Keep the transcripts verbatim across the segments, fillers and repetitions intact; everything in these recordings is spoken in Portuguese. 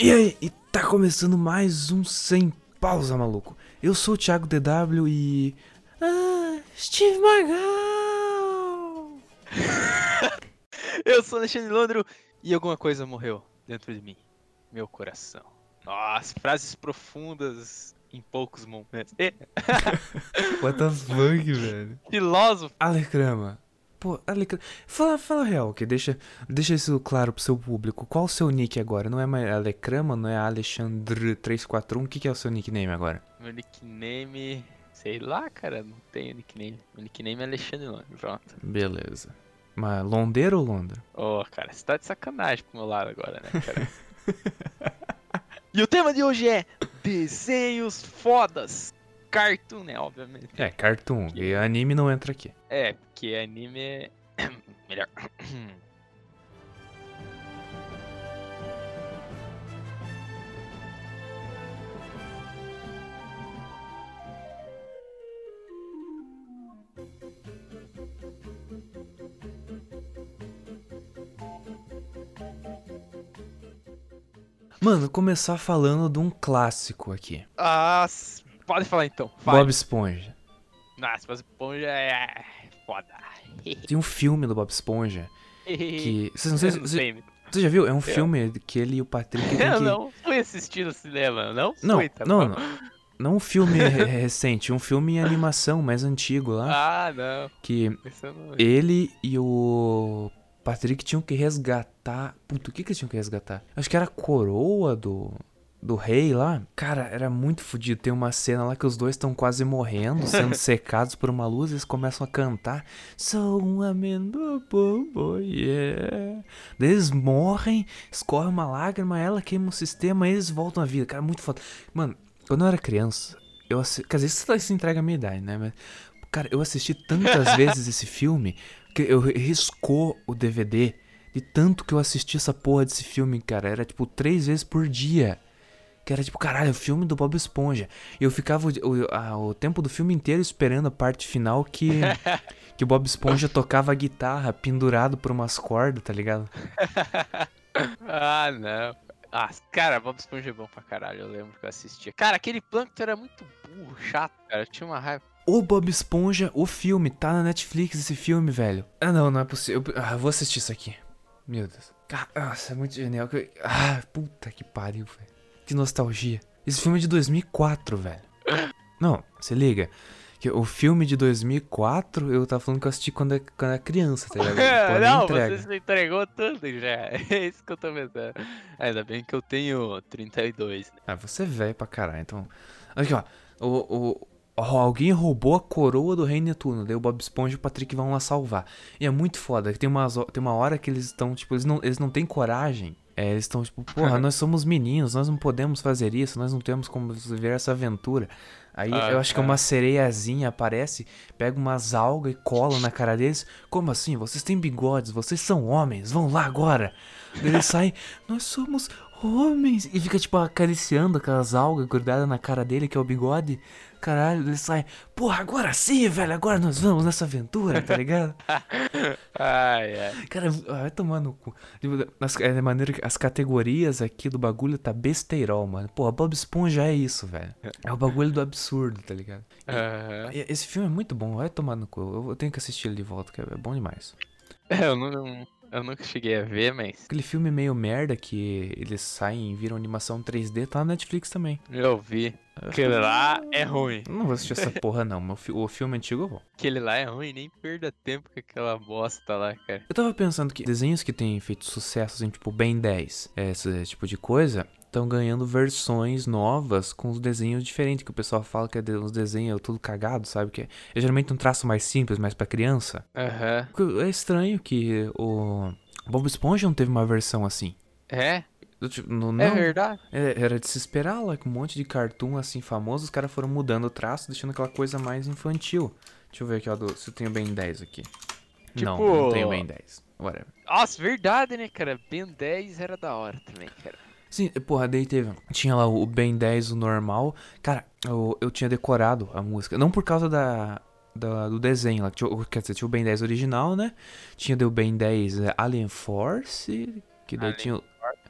E aí, e tá começando mais um Sem Pausa, maluco. Eu sou o Thiago D W e... Ah, Steve Magal! Eu sou o Alexandre Londro e alguma coisa morreu dentro de mim. Meu coração. Nossa, frases profundas em poucos momentos. E, What the fuck, velho? filósofo. Alecrama. Pô, Alecrama... Fala, fala real, ok? Deixa, deixa isso claro pro seu público. Qual o seu nick agora? Não é mais Alecrama, não é Alexandre três quatro um? O que, que é o seu nickname agora? Meu nickname... Sei lá, cara, não tenho nickname. Meu nickname é Alexandre Londro, pronto. Beleza. Mas Londeiro ou Londra? Ô, cara, você tá de sacanagem pro meu lado agora, né, cara? E o tema de hoje é desenhos fodas. Cartoon, né, obviamente. É, cartoon. E anime não entra aqui. É, porque anime é melhor. Mano, começar falando de um clássico aqui. Ah, s- pode falar então. Fale. Bob Esponja. Nossa, Bob Esponja é foda. Tem um filme do Bob Esponja que... Vocês não sei, Eu não você, sei. você já viu? É um filme que ele e o Patrick tem Eu que... não fui assistir no cinema, não Não, fui, tá não, bom? não. Não um filme re- recente, um filme em animação mais antigo lá. Ah, não. Que Isso eu não... ele e o Patrick tinham que resgatar... Puta, o que que eles tinham que resgatar? Acho que era a coroa do... Do rei lá, cara, era muito fodido. Tem uma cena lá que os dois estão quase morrendo, sendo secados por uma luz, e eles começam a cantar. Sou um amendo bobo, yeah. Daí eles morrem, escorre uma lágrima, ela queima o sistema, e eles voltam à vida. Cara, muito foda. Mano, quando eu era criança, eu assisti... Quer dizer, isso, isso entrega a minha idade, né? Mas, cara, eu assisti tantas vezes esse filme que eu riscou o D V D de tanto que eu assisti essa porra desse filme, cara. Era tipo três vezes por dia. Que era tipo, caralho, o filme do Bob Esponja. E eu ficava o, o, a, o tempo do filme inteiro esperando a parte final que, que o Bob Esponja tocava a guitarra pendurado por umas cordas, tá ligado? Ah, não. Ah, cara, Bob Esponja é bom pra caralho, eu lembro que eu assistia. Cara, aquele Plankton era muito burro, chato, cara, eu tinha uma raiva. O Bob Esponja, o filme, tá na Netflix esse filme, velho. Ah, não, não é possível. Eu, ah, eu vou assistir isso aqui. Meu Deus. Cara, nossa, é muito genial. Ah, puta que pariu, velho. Que nostalgia. Esse filme é de dois mil e quatro, velho. Não, se liga. Que o filme de dois mil e quatro, eu tava falando que eu assisti quando, quando era criança, tá ligado? Pô, nem Não, entrega. você se entregou tudo já. É isso que eu tô pensando. Ainda bem que eu tenho trinta e dois, né? Ah, você é velho pra caralho, então... Aqui, ó. O, o, ó, alguém roubou a coroa do Rei Netuno. Daí o Bob Esponja e o Patrick vão lá salvar. E é muito foda. Tem, umas, tem uma hora que eles estão, tipo, eles não, eles não têm coragem. É, eles estão tipo, porra, nós somos meninos, nós não podemos fazer isso, nós não temos como viver essa aventura. Aí Ah, eu acho que é. uma sereiazinha aparece, pega umas algas e cola na cara deles. Como assim? Vocês têm bigodes, vocês são homens, vão lá agora. Daí eles saem, nós somos homens. E fica tipo acariciando aquelas algas grudadas na cara dele, que é o bigode. Caralho, ele sai, porra, agora sim, velho, agora nós vamos nessa aventura, tá ligado? Ai, ai. Cara, vai tomar no cu. Tipo, as, é de maneira que as categorias aqui do bagulho tá besteirol, mano. Pô, Bob Esponja é isso, velho. É o bagulho do absurdo, tá ligado? E- Aham. e esse filme é muito bom, vai tomar no cu. Eu, eu tenho que assistir ele de volta, que é é bom demais. É, Eu, não, eu nunca cheguei a ver, mas Aquele filme meio merda que eles saem e viram animação três D, tá na Netflix também. eu vi. Aquele lá é ruim. Eu não vou assistir essa porra, não. Meu fi- O filme antigo eu vou. Aquele lá é ruim, nem perda tempo com aquela bosta lá, cara. Eu tava pensando que desenhos que têm feito sucesso, assim, tipo Ben dez, esse tipo de coisa, estão ganhando versões novas com os desenhos diferentes, que o pessoal fala que é de- os desenhos tudo cagado, sabe? Que é, é geralmente um traço mais simples, mais pra criança. Aham. É estranho que o Bob Esponja não teve uma versão assim. É? Eu, tipo, não, É não- verdade? é- era de se esperar lá, com um monte de cartoon assim famoso, os caras foram mudando o traço, deixando aquela coisa mais infantil. Deixa eu ver aqui, ó, do- se eu tenho Ben dez aqui. Não, Tipo- não tenho Ben dez. Whatever. Nossa, verdade, né, cara? Ben dez era da hora também, cara. Sim, porra, daí teve. Tinha lá o Ben dez, o normal. Cara, eu, eu tinha decorado a música. Não por causa da, da- do desenho lá. Tinha o- quer dizer, tinha o Ben dez original, né? Tinha daí o Ben dez é, Alien Force. Que daí Alien tinha. o-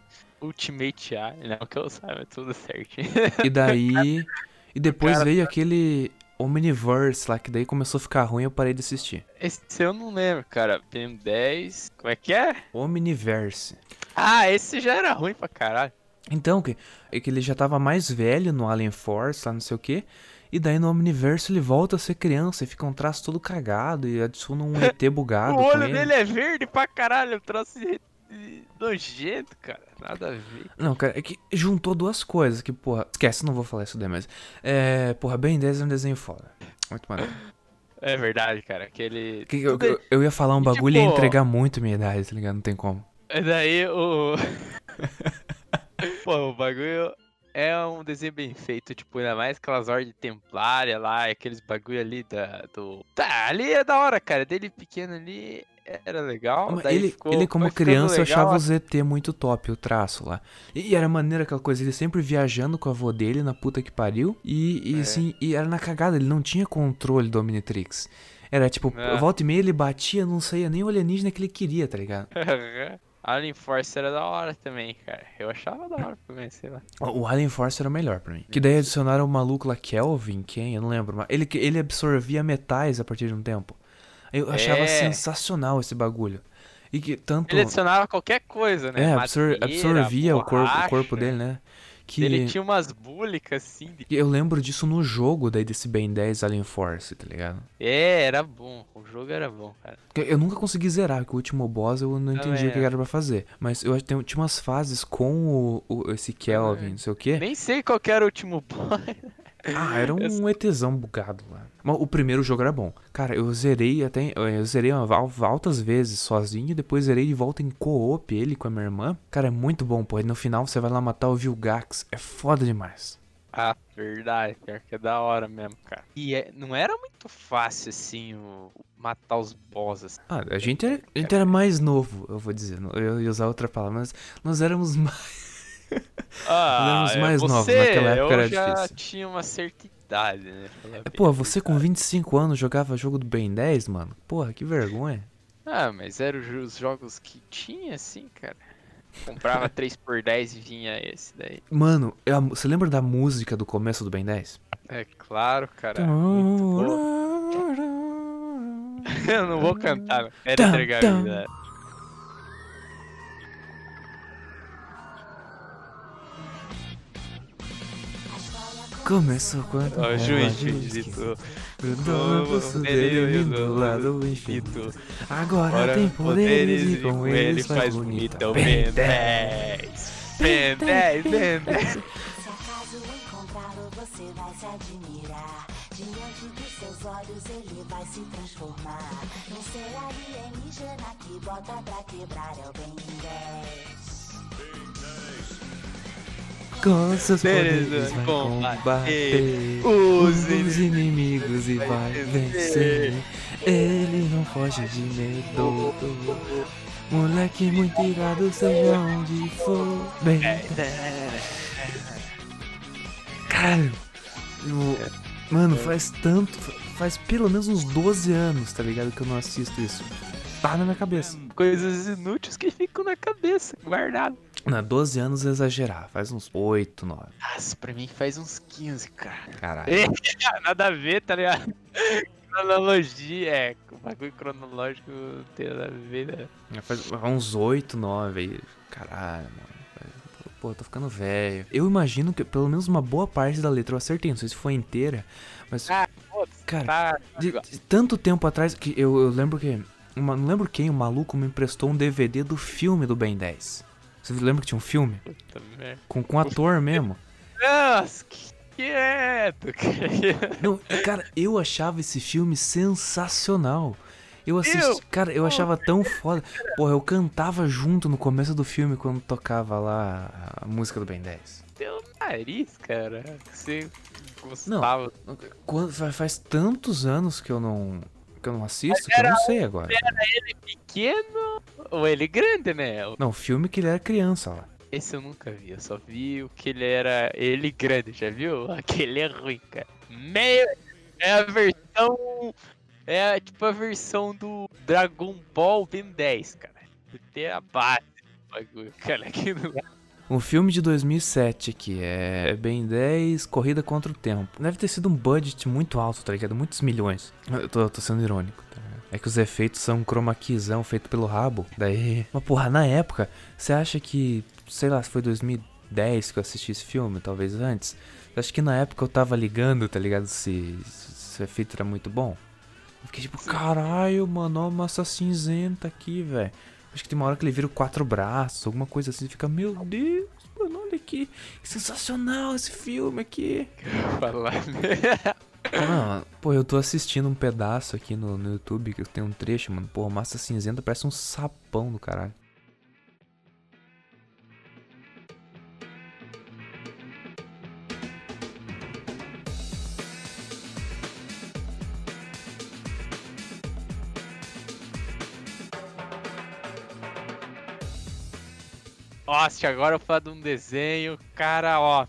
Ultimate A, não que eu saiba, tudo certinho. E daí. E depois Cara, veio aquele Omniverse lá, que daí começou a ficar ruim e eu parei de assistir. esse eu não lembro, cara. Ben dez. Como é que é? Omniverse. Ah, esse já era ruim pra caralho. Então, que, é que ele já tava mais velho no Alien Force, lá não sei o que. E daí no Omniverse ele volta a ser criança e fica um traço todo cagado e adiciona um E T bugado O com olho ele. dele é verde pra caralho, eu trouxe nojento, cara. Nada a ver. Não, cara, é que juntou duas coisas que, porra... Esquece, não vou falar isso daí, mas... É, porra, Ben dez é um desenho foda. Muito maneiro. É verdade, cara. Aquele. Que eu, Tudo é- eu, eu ia falar um E, bagulho e ia tipo, entregar muito minha idade, tá ligado? Não tem como. E daí o. Pô, o bagulho é um desenho bem feito, tipo, ainda mais aquelas ordens templárias lá, aqueles bagulho ali da, do. Tá, ali é da hora, cara. Dele pequeno ali era legal. Mas daí ele, ficou, ele como foi ficando criança, eu legal, achava o Z T muito top, o traço lá. E, e era maneiro aquela coisa, ele sempre viajando com a avó dele na puta que pariu. E, e É. assim, e era na cagada, ele não tinha controle do Omnitrix. Era tipo, É. volta e meia ele batia, não saía nem o alienígena que ele queria, tá ligado? Alien Force era da hora também, cara. Eu achava da hora pra conhecer lá. O o Alien Force era o melhor pra mim. Que daí adicionaram o maluco lá, Kelvin, quem? Eu não lembro. Mas ele, ele absorvia metais a partir de um tempo. Eu achava É. sensacional esse bagulho. E que tanto... Ele adicionava qualquer coisa, né? É, absor- Madeira, absorvia o corpo, o corpo borracha. dele, né? Que... Ele tinha umas búlicas assim. de- Eu lembro disso no jogo daí desse Ben dez Alien Force, tá ligado? É, era bom. O jogo era bom, cara. Eu eu nunca consegui zerar, porque o último boss eu não entendi Também o que não. era pra fazer. Mas eu acho que tem- tinha umas fases com o, o- esse Kelvin, não sei o quê. Nem sei qual que era o último boss. Ah, era um ETzão bugado lá. Mas o primeiro jogo era bom. Cara, eu zerei até. Eu zerei uma- al- altas vezes sozinho, depois zerei de volta em co-op ele com a minha irmã. Cara, é muito bom, pô. E no final você vai lá matar o Vilgax. É foda demais. Ah, verdade. Pior que é da hora mesmo, cara. E é- não era muito fácil, assim, o, matar os bosses. Ah, a gente, era, a gente era mais novo, eu vou dizer. Eu ia usar outra palavra, mas nós éramos mais. Ah, éramos mais é, novos, você, naquela época eu era já difícil. tinha uma certa idade, né? Falar É, bem pô, a você com verdade. vinte e cinco anos jogava jogo do Ben dez, mano? Porra, que vergonha. Ah, mas eram os jogos que tinha, assim, cara. Comprava três por dez e vinha esse daí. Mano, é a- você lembra da música do começo do Ben dez? É claro, cara. Muito boa. Eu não vou cantar, não quero Tam, entregar a tam. vida. Começou quando Ó, o o juiz digitou. grudou no pulso dele e do lado infinito. Agora tem poderes e com eles faz bonita. Ben dez. Ben dez, Ben dez. Se acaso encontrá-lo, você vai se admirar. Diante dos seus olhos, ele vai se transformar num ser alienígena que bota pra quebrar. É o Ben dez. Com seus Poderes poderes vai combater combater os os inimigos e vai vencer. Ele não foge de medo. Moleque muito irado, seja onde for. Ben dez. Caralho. eu- Mano, faz tanto. Faz pelo menos uns doze anos, tá ligado? Que eu não assisto isso. Tá na minha cabeça. Coisas inúteis que ficam na cabeça, guardado. Não, doze anos é exagerar. Faz uns oito, nove. Nossa, pra mim faz uns quinze, cara. Caralho. É, nada a ver, tá ligado? Cronologia, é, o bagulho cronológico não tem nada a ver, né? Faz uns oito, nove aí. Caralho, mano. Pô, eu tô ficando velho. Eu imagino que pelo menos uma boa parte da letra eu acertei. Não sei se foi inteira, mas. Ah, putz, Cara, tá. de, de tanto tempo atrás que eu, eu lembro que. Uma, não lembro quem, o maluco me emprestou um D V D do filme do Ben dez. Você lembra que tinha um filme? Puta merda. Com, com ator mesmo? Nossa, que quieto, cara. Não, cara, eu achava esse filme sensacional. Eu assisti, Eu? cara, eu achava tão foda. Porra, eu cantava junto no começo do filme quando tocava lá a música do Ben dez. Teu nariz, cara. Que você gostava. Quando, fa- faz tantos anos que eu não que eu não assisto que eu não sei agora. Ele pequeno ou ele grande, né? Não, o filme que ele era criança lá. Esse eu nunca vi, eu só vi o que ele era. Ele grande, já viu? Aquele é ruim, cara. Meio. É a versão. É tipo a versão do Dragon Ball Ben dez, cara. Tem a base do bagulho, cara. Aqui não é. Um filme de dois mil e sete aqui, é Ben dez, Corrida contra o Tempo. Deve ter sido um budget muito alto, tá ligado? Muitos milhões. Eu tô, tô sendo irônico, tá ligado? É que os efeitos são um chroma keyzão feito pelo rabo. Daí... Mas porra, na época, você acha que... Sei lá, se foi dois mil e dez que eu assisti esse filme, talvez antes. Eu acho que na época eu tava ligando, tá ligado? Se, se o efeito era muito bom. Eu fiquei tipo, caralho, mano, ó, massa cinzenta aqui, velho. Acho que tem uma hora que ele vira quatro braços, alguma coisa assim. Fica, meu Deus, mano, olha aqui. Que sensacional esse filme aqui. Falar. Mano, pô, eu tô assistindo um pedaço aqui no, no YouTube, que tem um trecho, mano. Pô, massa cinzenta parece um sapão do caralho. Nossa, agora eu vou falar de um desenho, cara, ó.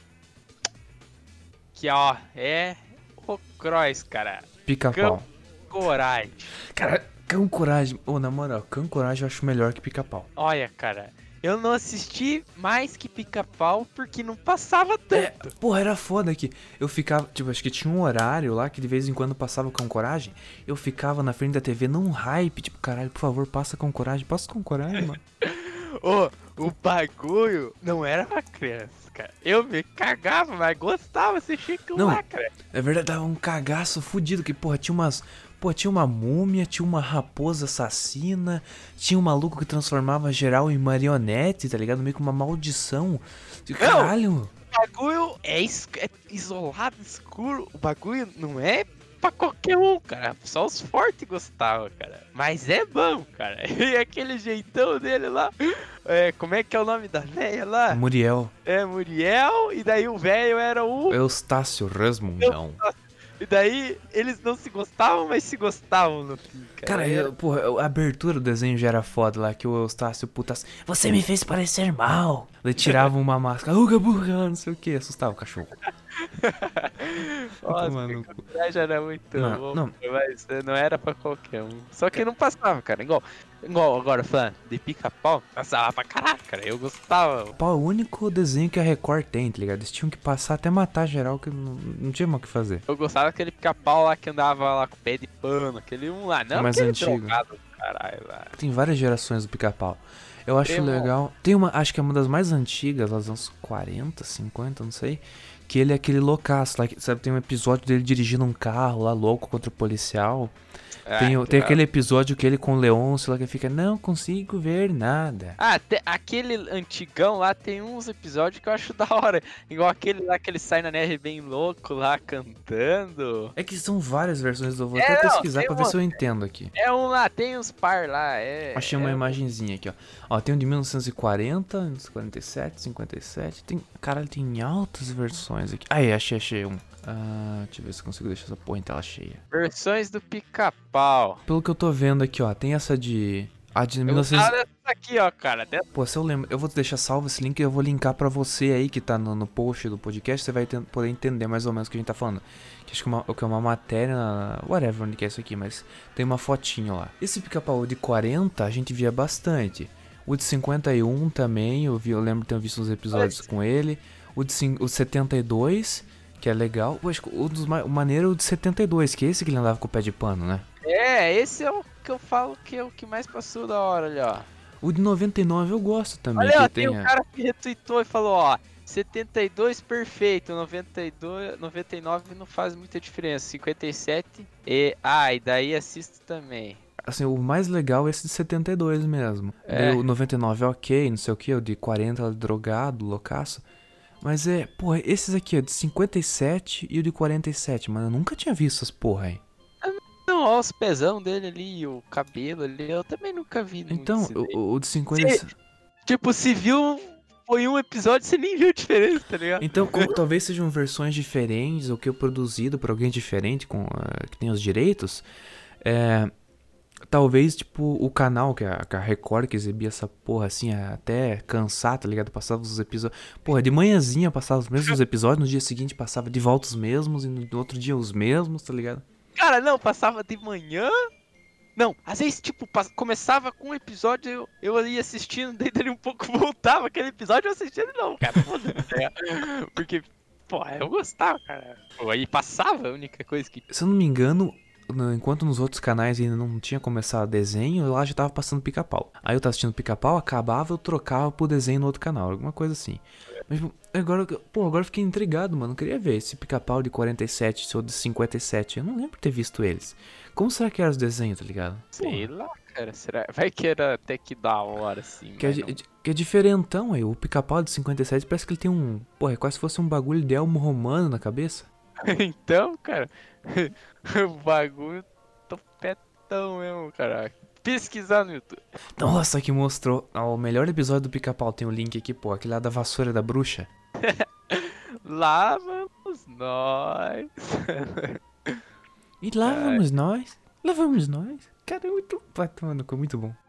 Que ó, é o Cross, cara. Pica-pau. Coragem. Cara, Cão Coragem. Ô, oh, na moral, Cão Coragem eu acho melhor que Pica-pau. Olha, cara, eu não assisti mais que Pica-pau porque não passava tanto. É, porra, era foda que eu ficava, tipo, acho que tinha um horário lá que de vez em quando passava o Cão Coragem. Eu ficava na frente da T V num hype, tipo, caralho, por favor, passa Cão Coragem, passa Cão Coragem, mano. Ô, o bagulho não era pra criança, cara. Eu me cagava, mas gostava de assistir aquilo Não, lá, cara. É verdade, dava um cagaço fudido, que, porra, tinha umas... Pô, tinha uma múmia, tinha uma raposa assassina, tinha um maluco que transformava geral em marionete, tá ligado? Meio que uma maldição. Caralho! O bagulho é, es- é isolado, escuro. O bagulho não é pra qualquer um, cara. Só os fortes gostavam, cara. Mas é bom, cara. E aquele jeitão dele lá. É, como é que é o nome da velha lá? Muriel. É Muriel. E daí o velho era o. Eustácio Resmungão. E daí eles não se gostavam, mas se gostavam no fim, cara. Cara, eu, porra, a abertura do desenho já era foda lá, que o Eustácio, puta, você me fez parecer mal. Ele tirava uma máscara, uga burra, não sei o que, assustava o cachorro. Nossa, Mano, já era muito não, bom, não. mas não era pra qualquer um. Só que não passava, cara. Igual, igual agora, falando de Pica-Pau, passava pra caralho, cara. Eu gostava. Pau é o único desenho que a Record tem, tá ligado? Eles tinham que passar até matar geral, que não, não tinha mais o que fazer. Eu gostava daquele Pica-Pau lá que andava lá com o pé de pano, aquele um lá. Não, mais aquele antigo. drogado do caralho lá. Tem várias gerações do Pica-Pau. Eu acho Tem um- legal. Tem uma, acho que é uma das mais antigas, lá dos anos quarenta, cinquenta, não sei. Que ele é aquele loucaço lá, que, sabe? Tem um episódio dele dirigindo um carro lá, louco contra o policial. Ah, tem o- tem claro. aquele episódio que ele com o Leôncio lá que fica, não consigo ver nada. Ah, te- aquele antigão lá tem uns episódios que eu acho da hora. Igual aquele lá que ele sai na neve bem louco lá cantando. É que são várias versões, eu vou É, até não, pesquisar tem pra ver uma- se eu entendo aqui. É um lá, tem uns par lá. É, Achei uma é um- imagenzinha aqui, ó. Ó, tem um de mil novecentos e quarenta, mil novecentos e quarenta e sete, cinquenta e sete. Tem, caralho, tem altas versões aqui. Aí, achei, achei um. Ah, deixa eu ver se eu consigo deixar essa porra em tela cheia. Versões do Pica-Pau. Pelo que eu tô vendo aqui, ó, tem essa de... A de Eu mil e novecentos... gostava dessa aqui, ó, cara. Dessa- Pô, se eu lembro... Eu vou deixar salvo esse link e eu vou linkar pra você aí que tá no, no post do podcast. Você vai ten- poder entender mais ou menos o que a gente tá falando. Que acho que é uma, que é uma matéria... Whatever, onde que é isso aqui, mas tem uma fotinho lá. Esse Pica-Pau de quarenta a gente via bastante. O de cinquenta e um também, eu, vi, eu lembro de ter visto uns episódios com ele. O de, cin- o de setenta e dois, que é legal. Pô, acho que o dos ma- o maneiro é o de setenta e dois, que é esse que ele andava com o pé de pano, né? É, esse é o que eu falo que é o que mais passou da hora, olha, ó. O de noventa e nove eu gosto também. Olha, ó, que tem tem um a- cara que retweetou e falou, ó, setenta e dois perfeito, noventa e dois, noventa e nove não faz muita diferença, cinquenta e sete e... Ah, e daí assisto também. Assim, o mais legal é esse de setenta e dois mesmo. É. Daí o noventa e nove é ok, não sei o que, o de quarenta é drogado, loucaço. Mas é, porra, esses aqui, ó, de cinquenta e sete e o de quarenta e sete, mano, eu nunca tinha visto essas porra aí. Não, ó, os pezão dele ali, o cabelo ali, eu também nunca vi muito Então, isso daí. o, o de cinquenta e sete... Tipo, se viu, foi um episódio, você nem viu a diferença, tá ligado? Então, como talvez sejam versões diferentes, ou que é produzido por alguém diferente, com, eh, que tem os direitos, é... Talvez, tipo, o canal que a, que a Record que exibia essa porra assim, até cansar, tá ligado? Passava os episódios. Porra, de manhãzinha passava os mesmos episódios, no dia seguinte passava de volta os mesmos, e no outro dia os mesmos, tá ligado? Cara, não, passava de manhã, Não, às vezes, tipo, pas- começava com um episódio, eu, eu ia assistindo, daí dali um pouco voltava aquele episódio, eu assistia de novo, cara. Foda-se, né? Porque, pô, eu gostava, cara. Pô, aí passava a única coisa que. Se eu não me engano, no- enquanto nos outros canais ainda não tinha começado desenho, lá já tava passando pica-pau. Aí eu tava assistindo pica-pau, acabava, eu trocava pro desenho no outro canal, alguma coisa assim. Mas, tipo, agora, pô, agora eu fiquei intrigado, mano. Eu queria ver esse pica-pau de quarenta e sete, esse outro de cinquenta e sete. Eu não lembro de ter visto eles. Como será que eram os desenhos, tá ligado? Sei lá, cara. Será? Vai que era até que da hora, assim. Que é, mas di- não. di- que é diferentão aí. O pica-pau de cinquenta e sete parece que ele tem um. Porra, é quase se fosse um bagulho de elmo romano na cabeça. Então, cara, o bagulho topetão mesmo, cara. Pesquisar no YouTube. Nossa, que mostrou. Ah, o melhor episódio do pica-pau tem o link aqui, pô. Aquele lá da vassoura da bruxa. Lá vamos nós. E lá Ai. vamos nós. Lá vamos nós. Cara, é muito. Vai tomando, ficou muito bom.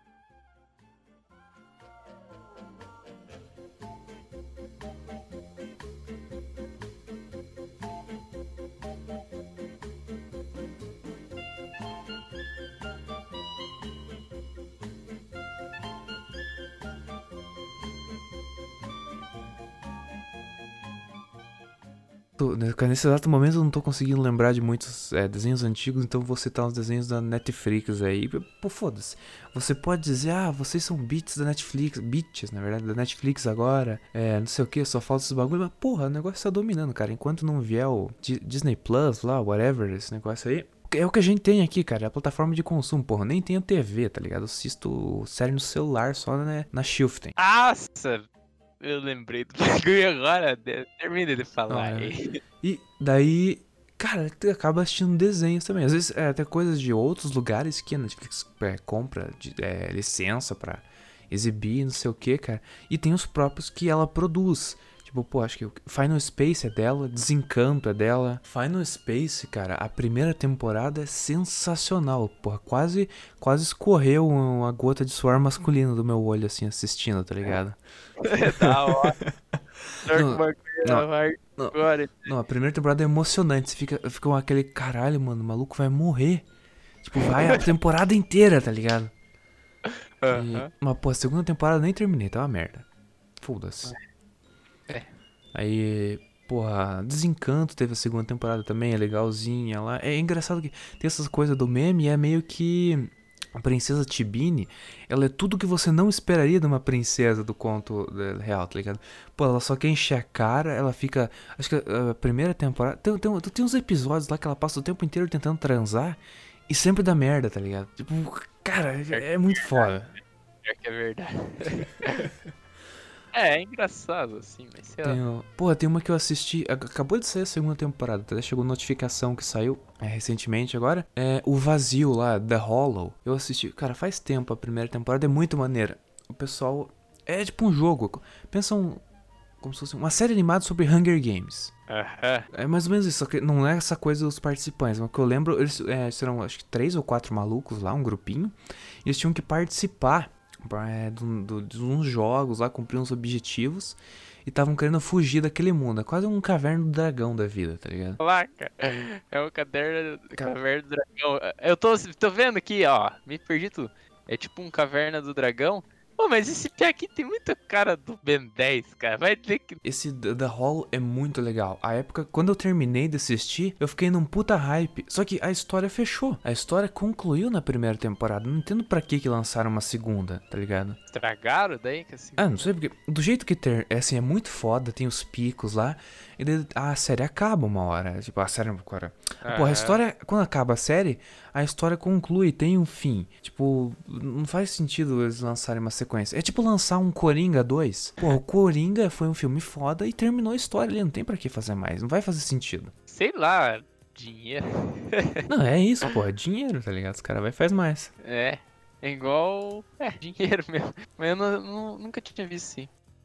Tô- né, cara, Nesse exato momento eu não tô conseguindo lembrar de muitos é, desenhos antigos, então vou citar uns desenhos da Netflix aí. Pô, foda-se. Você pode dizer, ah, vocês são beats da Netflix, beats, na verdade, da Netflix agora, é, não sei o que, só falta esses bagulho, mas porra, o negócio tá dominando, cara. Enquanto não vier o Di- Disney Plus lá, whatever, esse negócio aí. É o que a gente tem aqui, cara, é a plataforma de consumo, porra. Eu nem tenho T V, tá ligado? Eu assisto série no celular só né, na Shiften. Nossa, eu lembrei do bagulho agora. de- Termina de falar Não, é. aí. E daí, cara, tu acaba assistindo desenhos também. Às vezes é até coisas de outros lugares que a Netflix é, compra de, é, licença pra exibir, não sei o que, cara. E tem os próprios que ela produz. Tipo, pô, acho que o Final Space é dela, Desencanto é dela. Final Space, cara, a primeira temporada é sensacional. Porra, quase, quase escorreu uma gota de suor masculino do meu olho, assim, assistindo, tá ligado? É da hora. Não, não, vai não. agora. Não, a primeira temporada é emocionante. Você fica, fica com aquele caralho, mano, o maluco vai morrer. Tipo, vai a temporada inteira, tá ligado? E, Aham. mas, pô, a segunda temporada eu nem terminei, tá uma merda. Foda-se. É. Aí, porra, Desencanto teve a segunda temporada também, é legalzinha lá. É engraçado que tem essas coisas do meme e é meio que. A princesa Tibine, ela é tudo que você não esperaria de uma princesa do conto eh, real, tá ligado? Pô, ela só quer encher a cara, ela fica. Acho que a, a primeira temporada. Tem, tem, tem uns episódios lá que ela passa o tempo inteiro tentando transar e sempre dá merda, tá ligado? Tipo, cara, é, é muito foda. Pior que é verdade. É, é engraçado assim, mas sei lá. Tem, o- Pô, tem uma que eu assisti. ac- Acabou de sair a segunda temporada, até chegou notificação que saiu é, recentemente agora. É o Vazio lá, The Hollow. Eu assisti, cara, faz tempo a primeira temporada, é muito maneira. O pessoal. É tipo um jogo. Pensa um. Como se fosse uma série animada sobre Hunger Games. Aham. É mais ou menos isso, só que não é essa coisa dos participantes. Mas o que eu lembro, eles é, serão acho que três ou quatro malucos lá, um grupinho. E eles tinham que participar é, do- do- de uns jogos lá, cumprir uns objetivos. E estavam querendo fugir daquele mundo. É quase um caverna do dragão da vida, tá ligado? Lá, cara. É o caderno, caverna do dragão. Eu tô, tô vendo aqui, ó. Me perdi tudo. É tipo um caverna do dragão. Pô, mas esse pé aqui tem muita cara do Ben dez, cara. Vai ter que. Esse The The Hollow é muito legal. A época, quando eu terminei de assistir, eu fiquei num puta hype. Só que a história fechou. A história concluiu na primeira temporada. Não entendo pra que que lançaram uma segunda, tá ligado? Estragaram daí? Que assim. Ah, não sei porque. Do jeito que ter, é assim, é muito foda, tem os picos lá. E daí a série acaba uma hora. Tipo, a série. Cara, pô, a Aham. história. Quando acaba a série, a história conclui, tem um fim. Tipo, não faz sentido eles lançarem uma sequência. É tipo lançar um Coringa dois. Pô, o Coringa foi um filme foda e terminou a história ali. Não tem pra que fazer mais. Não vai fazer sentido. Sei lá, dinheiro. Não, é isso, pô. É dinheiro, tá ligado? Os caras vai e faz mais. É. É igual. É, dinheiro mesmo. Mas eu não- não- nunca tinha visto assim.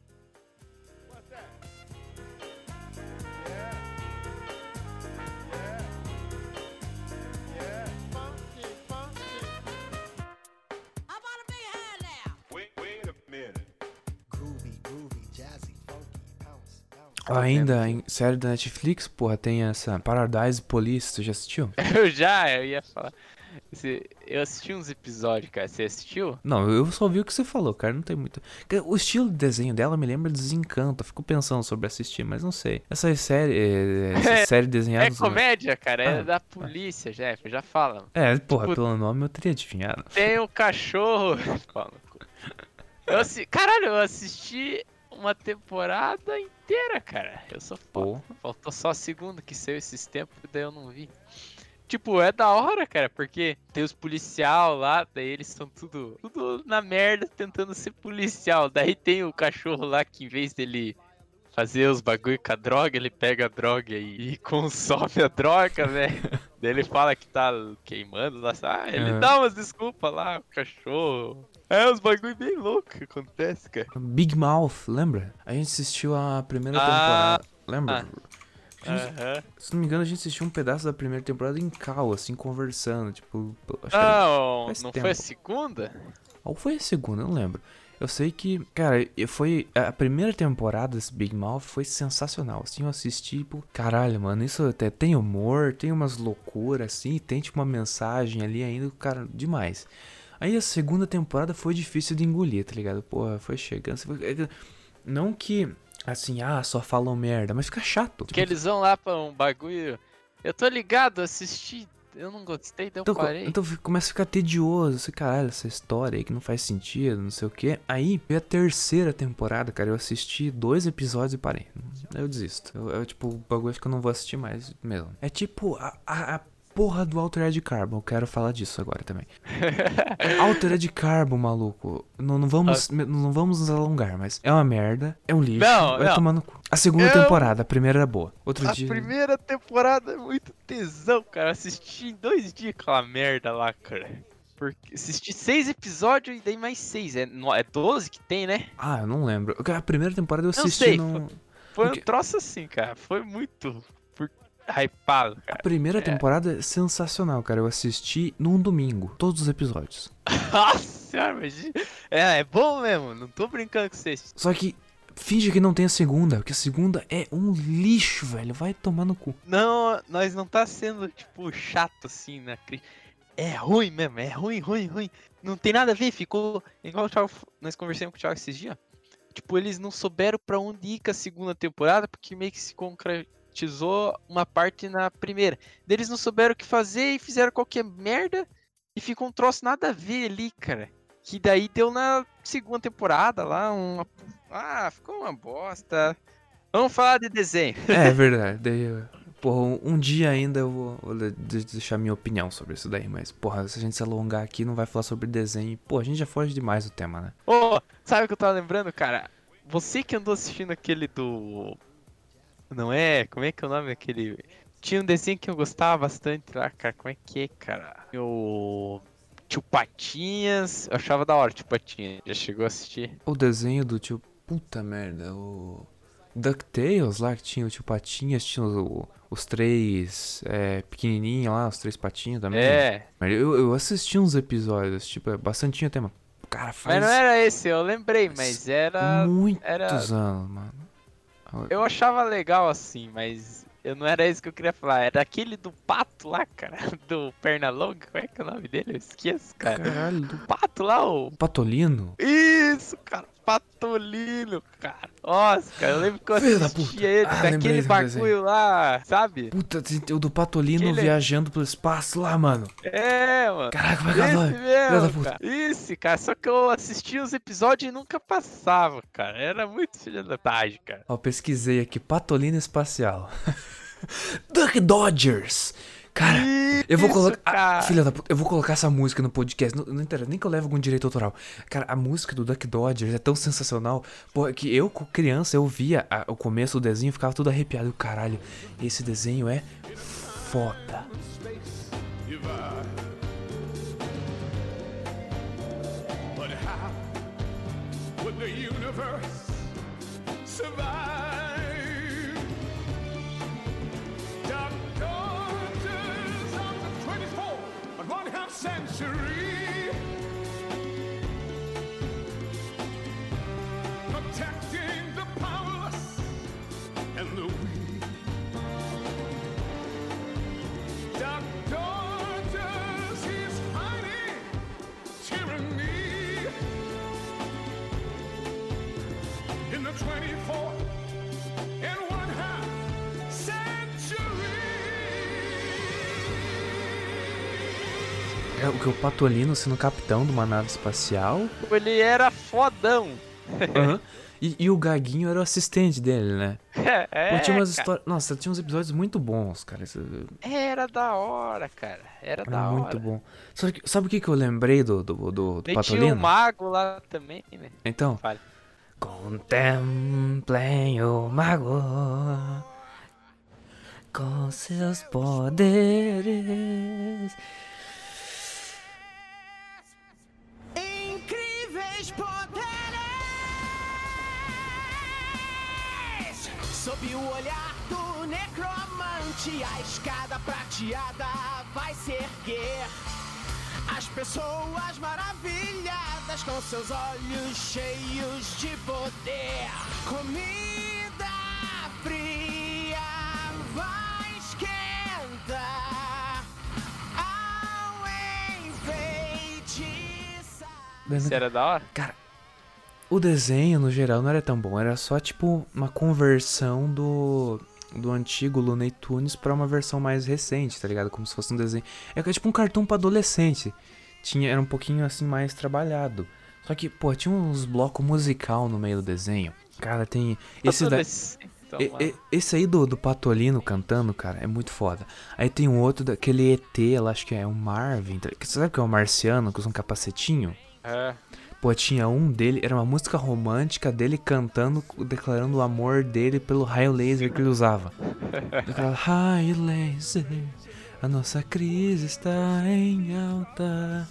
Ainda em série da Netflix, porra, tem essa Paradise Police. Tu já assistiu? Eu já, eu ia falar. Você- Eu assisti uns episódios, cara. Você assistiu? Não, eu só vi o que você falou, cara. Não tem muito. Cara, o estilo de desenho dela me lembra Desencanto. Eu fico pensando sobre assistir, mas não sei. Essa série. É, essa série desenhada. É comédia, cara. É Ah, da polícia, Jeff. Já fala. É, porra, Tipo, pelo nome eu teria adivinhado. Tem um cachorro. Fala, eu assi... Caralho, eu assisti uma temporada inteira, cara. Eu sou foda. Pô. Faltou só a segunda que saiu esses tempos, daí eu não vi. Tipo, é da hora, cara, porque tem os policial lá, daí eles são tudo, tudo na merda tentando ser policial. Daí tem o cachorro lá que em vez dele fazer os bagulho com a droga, ele pega a droga e, e consome a droga, velho. Daí ele fala que tá queimando lá, ah, ele Uhum. dá umas desculpas lá, o cachorro. É uns bagulho bem louco que acontece, cara. Big Mouth, lembra? A gente assistiu a primeira Ah, temporada. Lembra? ah. A gente- Aham. Se não me engano, a gente assistiu um pedaço da primeira temporada em cal, assim, conversando. Tipo, acho que era- Não, faz não tempo. foi a segunda? Ou foi a segunda, eu não lembro. Eu sei que, cara, eu- foi. A primeira temporada desse Big Mouth foi sensacional. Assim, eu assisti, tipo, caralho, mano, isso até tem humor, tem umas loucuras, assim, tem tipo uma mensagem ali ainda, cara, demais. Aí a segunda temporada foi difícil de engolir, tá ligado? Porra, foi chegando. Foi... Não que, assim, ah, só falam merda, mas fica chato. Que Tipo, eles vão lá pra um bagulho. Eu tô ligado, assisti. Eu não gostei, daí eu Então, parei. então fi- começa a ficar tedioso, assim, caralho, essa história aí que não faz sentido, não sei o que. Aí, veio a terceira temporada, cara, eu assisti dois episódios e parei. Aí eu desisto. Eu, eu, tipo, o bagulho acho que eu não vou assistir mais mesmo. É tipo a, a, a porra do Altered Carbon, eu quero falar disso agora também. Altered Carbon, maluco. Não, não, vamos, não vamos nos alongar, mas é uma merda, é um lixo, Não, vai não. tomar no cu. A segunda Eu- temporada, a primeira era boa. Outro A dia... primeira temporada é muito tesão, cara. Assisti em dois dias aquela merda lá, cara. Porque assisti seis episódios e daí mais seis. É, no- é doze que tem, né? Ah, eu não lembro. A primeira temporada eu Não assisti sei, no... Foi Porque- um troço assim, cara. Foi muito por... hypado, A cara. primeira É. temporada é sensacional, cara. Eu assisti num domingo, todos os episódios. Nossa senhora, mas... É, é bom mesmo. Não tô brincando com vocês. Só que finge que não tem a segunda, porque a segunda é um lixo, velho. Vai tomar no cu. Não, nós não tá sendo, tipo, chato assim na crítica. É ruim mesmo, é ruim, ruim, ruim. Não tem nada a ver, ficou. Igual o Thiago, nós conversamos com o Thiago esses dias. Tipo, eles não souberam pra onde ir com a segunda temporada, porque meio que se concretizou uma parte na primeira. Daí eles não souberam o que fazer e fizeram qualquer merda e ficou um troço nada a ver ali, cara. Que daí deu na segunda temporada lá, uma. Ah, ficou uma bosta. Vamos falar de desenho. É verdade. Daí, eu- porra, um, um dia ainda eu vou, vou de- de- deixar minha opinião sobre isso daí. Mas, porra, se a gente se alongar aqui, não vai falar sobre desenho. Pô, a gente já foge demais do tema, né? Ô, sabe o que eu tava lembrando, cara? Você que andou assistindo aquele do. Não é? Como é que é o nome daquele. Tinha um desenho que eu gostava bastante lá, cara. Como é que é, cara? O. Tio Patinhas. Eu achava da hora, Tio Patinhas. Já chegou a assistir? O desenho do tio... Puta merda, o... DuckTales lá, que tinha o tio Patinhas, tinha o- os três é, pequenininhos lá, os três patinhos também. É. Mas eu, eu assisti uns episódios, tipo, é bastante tinha tema. Cara, faz Mas não era esse, eu lembrei, mas era. muitos era- anos, mano. Eu achava legal assim, mas. Eu não era isso que eu queria falar. Era aquele do pato lá, cara. Do Pernalonga. Qual é que é o nome dele? Eu esqueço, cara. Caralho, do Pato lá, o. Patolino? Isso, cara, Patolino, cara. Nossa, cara, eu lembro que eu Filho da assistia puta. ele, Ah, lembrei daquele desse bagulho desenho. lá, sabe? Puta, tem o do Patolino Aquele- viajando pelo espaço lá, mano. É, mano. Caraca, vai acabar. Esse Filho da mesmo, puta. cara. Esse, cara, só que eu assistia os episódios e nunca passava, cara. Era muito filha da tarde, cara. Ó, pesquisei aqui, Patolino espacial. Duck Dodgers. Cara, eu vou Isso, colocar. cara. Ah, filha da puta, eu vou colocar essa música no podcast. Não, não interessa, nem que eu leve algum direito autoral. Cara, a música do Duck Dodgers é tão sensacional. Pô, que eu, com criança, eu via a- o começo do desenho e ficava tudo arrepiado. Caralho, esse desenho é foda. But how would the universe survive? Dark daughters of the twenty-fourth and one half century, protecting the powerless and the weak. Dark daughters, his É o que o Patolino sendo capitão de uma nave espacial. Ele era fodão. Aham. E, e o Gaguinho era o assistente dele, né? É, Pô, tinha umas cara. histórias. Nossa, tinha uns episódios muito bons, cara. Isso Era da hora, cara. Era, era da muito hora. bom. Sabe, que- sabe o que, que eu lembrei do, do, do, do Daí tinha Patolino? o mago lá também, né? Então. Fale. Contemplem o mago com seus poderes. Incríveis poderes! Sob o olhar do necromante, a escada prateada vai se erguer. As pessoas maravilhadas com seus olhos cheios de poder. Comida fria vai esquentar ao enfeitiçar. Isso era da hora? Cara, o desenho no geral não era tão bom. Era só tipo uma conversão do, do antigo Looney Tunes pra uma versão mais recente, tá ligado? Como se fosse um desenho. É tipo um cartoon pra adolescente. Tinha, era um pouquinho assim mais trabalhado. Só que, pô, tinha uns blocos musical no meio do desenho. Cara, tem. Esse, da, Adolescente, e- mano. e- esse aí do, do Patolino cantando, cara, é muito foda. Aí tem um outro daquele E T, lá, acho que é o Marvin. tá- Você sabe que é o marciano que usa um capacetinho? É. Pô, tinha um dele, era uma música romântica dele cantando, declarando o amor dele pelo raio laser que ele usava. Aquela, raio laser, a nossa crise está em alta.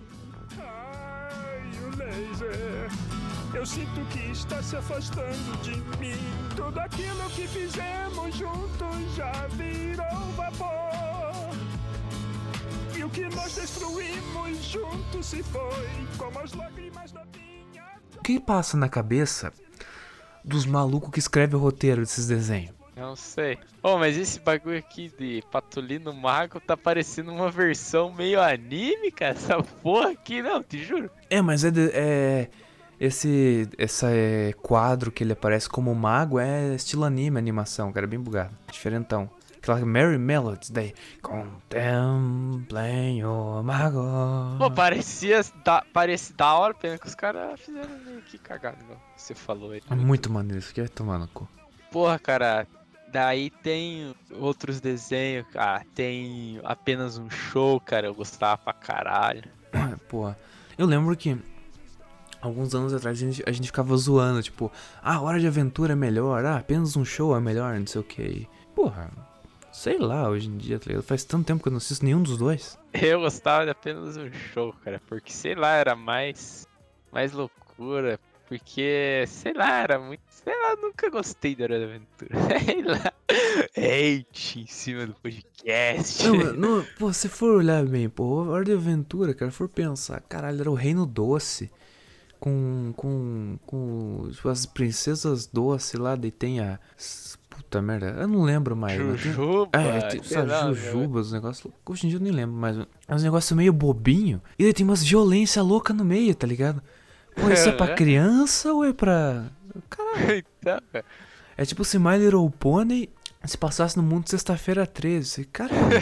Raio laser, eu sinto que está se afastando de mim. Tudo aquilo que fizemos juntos já virou vapor. E o que nós destruímos juntos se foi, como as lágrimas da minha. O que passa na cabeça dos malucos que escrevem o roteiro desses desenhos? Não sei. Oh, mas esse bagulho aqui de Patolino Mago tá parecendo uma versão meio anime, cara. Essa porra aqui, não, te juro. É, mas é, de- é esse essa é, quadro que ele aparece como mago é estilo anime, animação, cara, bem bugado, diferentão. Aquela Merry Melodies, daí contemplem o mago. Pô, parecia da, parecia da hora, pena que os caras fizeram meio que cagado, igual você falou aí. É muito maneiro, isso aqui vai tomar no cu. Porra, cara, daí tem outros desenhos, cara. Tem apenas um show, cara. Eu gostava pra caralho. Pô, eu lembro que alguns anos atrás a gente, a gente ficava zoando, tipo, ah, Hora de Aventura é melhor, ah, apenas um show é melhor, não sei o que. Porra, sei lá, hoje em dia, tá ligado? Faz tanto tempo que eu não assisto nenhum dos dois. Eu gostava de apenas um show, cara. Porque, sei lá, era mais. Mais loucura. Porque, sei lá, era muito. Sei lá, nunca gostei da Hora da Aventura. Sei lá. Hate em cima do podcast. Não, não, pô, se for olhar bem, pô, Hora de Aventura, cara, for pensar, caralho, era o Reino Doce. Com, com, com, tipo, as princesas doce lá, daí tem a... Puta merda, eu não lembro mais. mas tem- Jujuba. É, tem, sei sabe, lá, Jujuba, os negócios. Hoje em dia eu nem lembro, mas é uns negócios meio bobinho. E daí tem umas violência louca no meio, tá ligado? Pô, isso é pra É. criança ou é pra. Caralho. Então, cara. É tipo se My Little Pony se passasse no mundo de sexta-feira treze. Caralho.